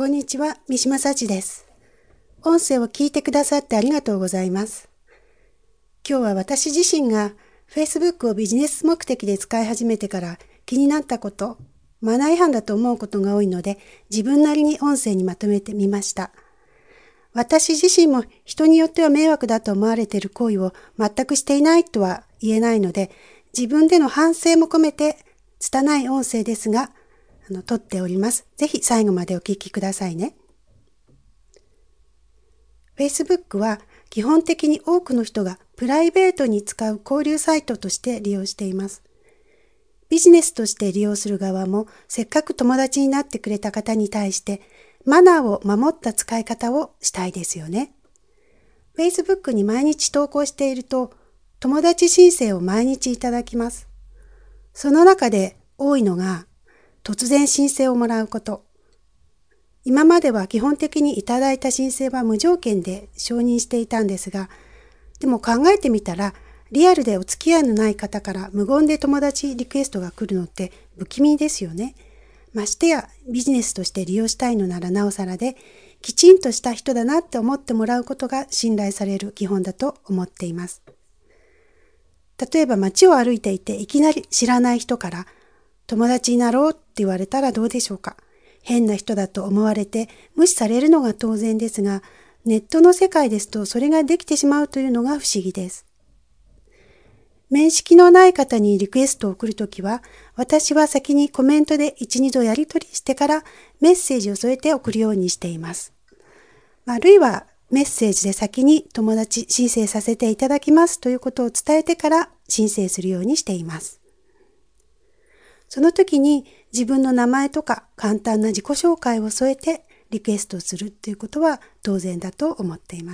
こんにちは、三島幸です。音声を聞いてくださってありがとうございます。今日は私自身が Facebook をビジネス目的で使い始めてから気になったこと、マナー違反だと思うことが多いので、自分なりに音声にまとめてみました。私自身も人によっては迷惑だと思われている行為を全くしていないとは言えないので、自分での反省も込めて拙い音声ですが、撮っております。ぜひ最後までお聞きくださいね。Facebook は基本的に多くの人がプライベートに使う交流サイトとして利用しています。ビジネスとして利用する側もせっかく友達になってくれた方に対してマナーを守った使い方をしたいですよね。Facebook に毎日投稿していると友達申請を毎日いただきます。その中で多いのが突然申請をもらうこと。今までは基本的にいただいた申請は無条件で承認していたんですが、でも考えてみたら、リアルでお付き合いのない方から無言で友達リクエストが来るのって不気味ですよね。ましてやビジネスとして利用したいのならなおさらで、きちんとした人だなって思ってもらうことが信頼される基本だと思っています。例えば街を歩いていていきなり知らない人から友達になろうって言われたらどうでしょうか。変な人だと思われて無視されるのが当然ですが、ネットの世界ですとそれができてしまうというのが不思議です。面識のない方にリクエストを送るときは、私は先にコメントで1、2度やり取りしてからメッセージを添えて送るようにしています。あるいはメッセージで先に友達申請させていただきますということを伝えてから申請するようにしています。その時に自分の名前とか簡単な自己紹介を添えてリクエストするということは当然だと思っています。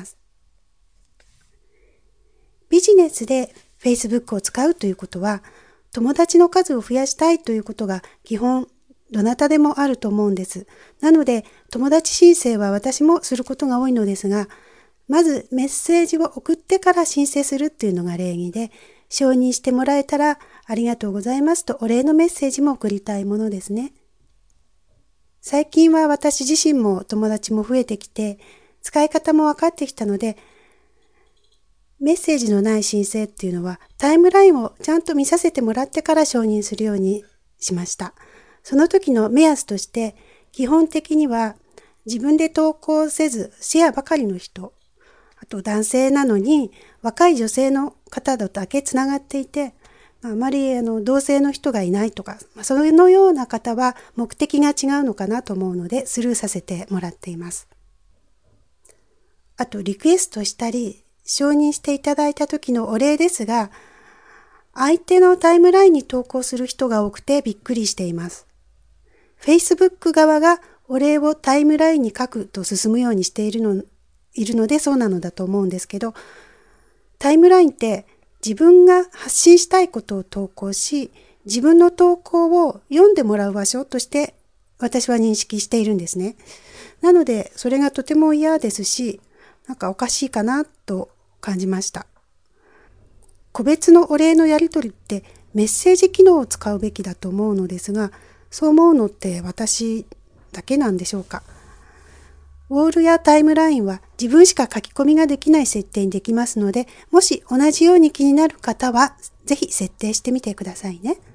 ビジネスで Facebook を使うということは、友達の数を増やしたいということが基本どなたでもあると思うんです。なので友達申請は私もすることが多いのですが、まずメッセージを送ってから申請するっていうのが礼儀で、承認してもらえたらありがとうございますとお礼のメッセージも送りたいものですね。最近は私自身も友達も増えてきて、使い方も分かってきたので、メッセージのない申請っていうのはタイムラインをちゃんと見させてもらってから承認するようにしました。その時の目安として基本的には自分で投稿せずシェアばかりの人、あと男性なのに若い女性の方だけつながっていて、あまり同性の人がいないとか、そのような方は目的が違うのかなと思うのでスルーさせてもらっています。あとリクエストしたり承認していただいた時のお礼ですが、相手のタイムラインに投稿する人が多くてびっくりしています。Facebook 側がお礼をタイムラインに書くと進むようにしているのでそうなのだと思うんですけど、タイムラインって自分が発信したいことを投稿し、自分の投稿を読んでもらう場所として私は認識しているんですね。なのでそれがとても嫌ですし、なんかおかしいかなと感じました。個別のお礼のやり取りってメッセージ機能を使うべきだと思うのですが、そう思うのって私だけなんでしょうか。ウォールやタイムラインは自分しか書き込みができない設定にできますので、もし同じように気になる方は、ぜひ設定してみてくださいね。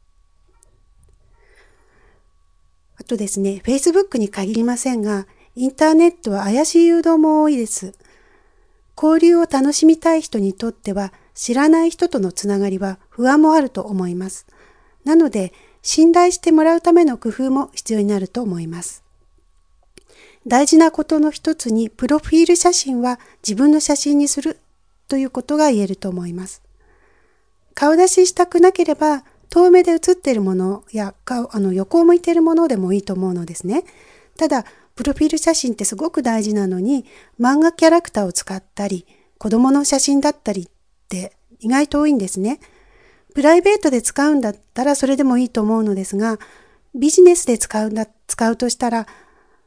あとですね、Facebook に限りませんが、インターネットは怪しい誘導も多いです。交流を楽しみたい人にとっては、知らない人とのつながりは不安もあると思います。なので、信頼してもらうための工夫も必要になると思います。大事なことの一つに、プロフィール写真は自分の写真にするということが言えると思います。顔出ししたくなければ、遠目で写っているものや横を向いているものでもいいと思うのですね。ただ、プロフィール写真ってすごく大事なのに、漫画キャラクターを使ったり、子供の写真だったりって意外と多いんですね。プライベートで使うんだったらそれでもいいと思うのですが、ビジネスで使うとしたら、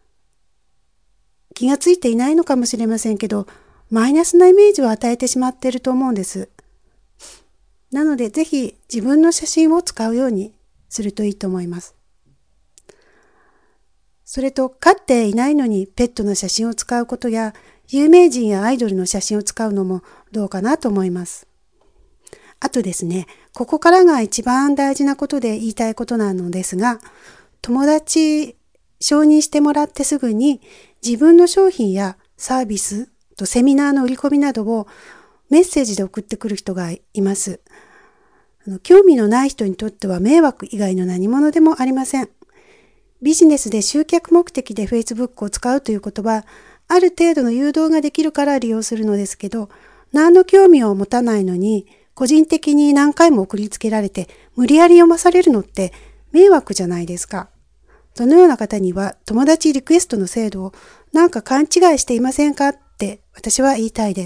気がついていないのかもしれませんけど、マイナスなイメージを与えてしまっていると思うんです。なので、ぜひ自分の写真を使うようにするといいと思います。 それと飼っていないのにペットの写真を使うことや、有名人やアイドルの写真を使うのもどうかなと思います。あとですね、ここからが一番大事なことで言いたいことなのですが、友達承認してもらってすぐに自分の商品やサービスとセミナーの売り込みなどをメッセージで送ってくる人がいます。興味のない人にとっては迷惑以外の何物でもありません。ビジネスで集客目的で Facebook を使うということは、ある程度の誘導ができるから利用するのですけど、何の興味を持たないのに、個人的に何回も送りつけられて、無理やり読まされるのって迷惑じゃないですか。そのような方には、友達リクエストの制度をなんか勘違いしていませんかって私は言いたいです。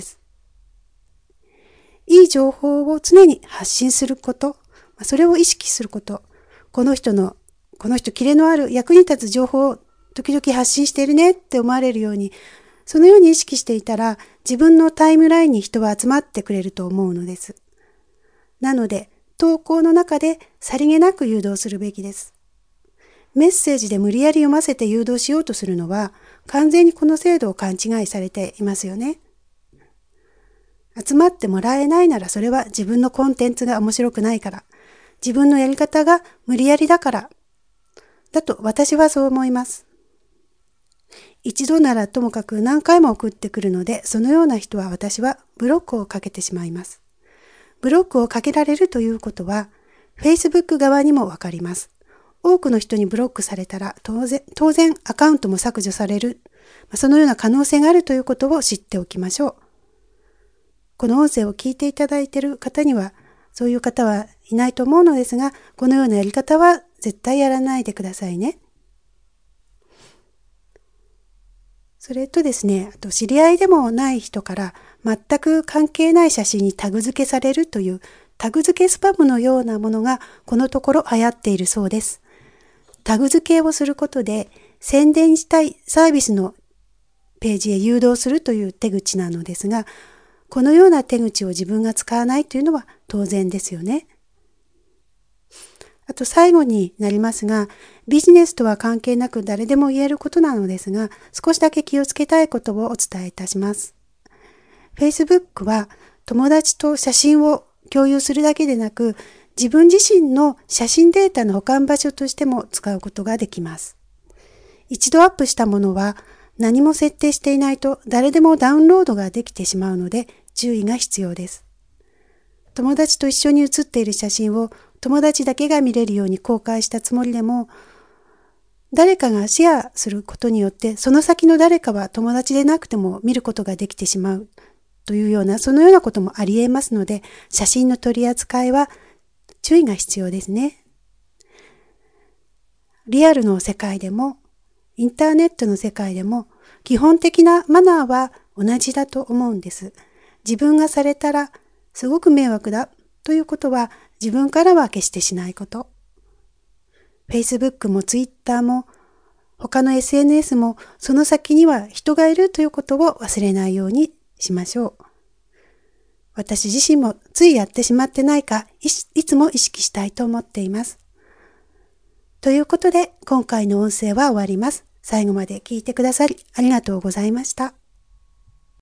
いい情報を常に発信すること、それを意識すること、この人キレのある役に立つ情報を時々発信しているねって思われるように、そのように意識していたら自分のタイムラインに人は集まってくれると思うのです。なので、投稿の中でさりげなく誘導するべきです。メッセージで無理やり読ませて誘導しようとするのは、完全にこの制度を勘違いされていますよね。集まってもらえないならそれは自分のコンテンツが面白くないから、自分のやり方が無理やりだから、だと私はそう思います。一度ならともかく何回も送ってくるので、そのような人は私はブロックをかけてしまいます。ブロックをかけられるということは、Facebook 側にもわかります。多くの人にブロックされたら当然アカウントも削除される。そのような可能性があるということを知っておきましょう。この音声を聞いていただいている方には、そういう方はいないと思うのですが、このようなやり方は絶対やらないでくださいね。それとですね、あと知り合いでもない人から全く関係ない写真にタグ付けされるというタグ付けスパムのようなものがこのところ流行っているそうです。タグ付けをすることで宣伝したいサービスのページへ誘導するという手口なのですが、このような手口を自分が使わないというのは当然ですよね。あと最後になりますが、ビジネスとは関係なく誰でも言えることなのですが、少しだけ気をつけたいことをお伝えいたします。Facebook は友達と写真を共有するだけでなく、自分自身の写真データの保管場所としても使うことができます。一度アップしたものは何も設定していないと誰でもダウンロードができてしまうので注意が必要です。友達と一緒に写っている写真を友達だけが見れるように公開したつもりでも、誰かがシェアすることによってその先の誰かは友達でなくても見ることができてしまうというような、そのようなこともあり得ますので、写真の取り扱いは注意が必要ですね。リアルの世界でもインターネットの世界でも基本的なマナーは同じだと思うんです。自分がされたらすごく迷惑だということは自分からは決してしないこと。Facebook も Twitter も他の SNS もその先には人がいるということを忘れないようにしましょう。私自身もついやってしまってないかいつも意識したいと思っています。ということで今回の音声は終わります。最後まで聞いてくださりありがとうございました。